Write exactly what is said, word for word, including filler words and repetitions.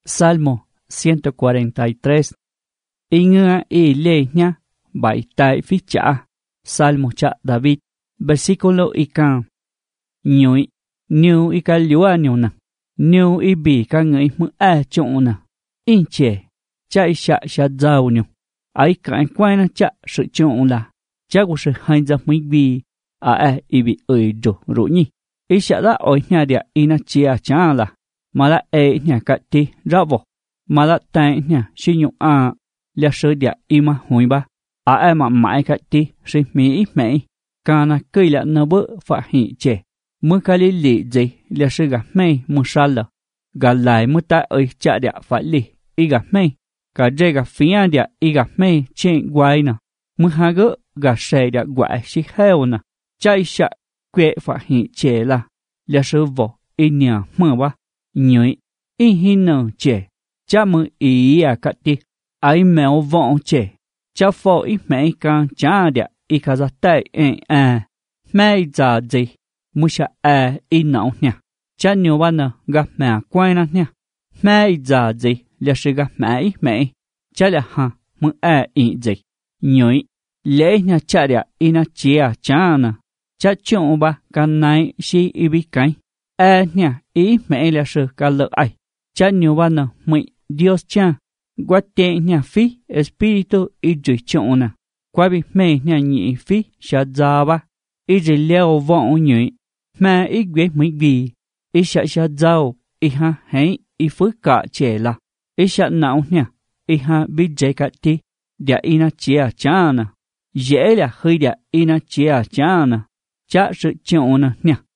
Salmo ciento cuarenta y tres. Inga y leña, baitai ficha. Salmo cha David, versículo ikan. Nhui, new ika liua nyuna. New ibi ka ngai mu a chuna. Inche, cha isha sha zao nyu. Ai ka kwaina cha sự chuna. Cha của sự hành ra mấy bi. A e ibi ơi đồ rủ nhi. Isha da oi nhà dia ina chia cha la. Mà là e nhà cắt ti ra vô. Mà là tay nhà suy nhục à. Là sơ dia ima hoi ba. À e mà mãi cắt ti suy mỹ mỹ. Cả na cây là nơ bơ phá hị chê. Mưa ca lý lị dây là sơ gà mây mưa xa lờ. Gà lại mưa ta ơi chạ dia phải lị. Y gà mây. Gà dây gà phía dia y gà mây trên quay nè. Mưa hà gỡ gà xe dia quại xí heo nè. Chai xạ quệ phá hị chê là. Là sơ vô y nhà mưa ba. Nhối, y hi nở chê, cha mơ ý à cắt đi, ai mèo vọng chê, cha phô y mẹ càng cha địa, y khá ra tay ên à, mẹ giả gì, mù xa à y nấu nha, cha nhiều bà nở gặp mẹ quay nè nha, mẹ giả gì, là sự gặp mẹ y mẹ, cha là hà, mù à y gì, nhối, lễ nha cha địa y nà chìa cha nè, cha chọn bà càng này xí y bí cái. E nha, ý mẹ là sự cả lợi ai. Cha nhiều bà nè, mị Dios cha. Qua tệ nha phí, Espiritu y dùi chọn nè. Qua bị mẹ nha nhị phí, xa ra ba. Y dùi leo vọng nhụy. Mẹ y ghế mấy vì. Y xa xa giàu, y ha hãy, y phước cả trẻ là. Y xa não nha, y ha bị dây cả ti. Đạ y na chia cha nè. Dễ là hơi đạ y na chia cha nè. Cha sự chọn nè nha.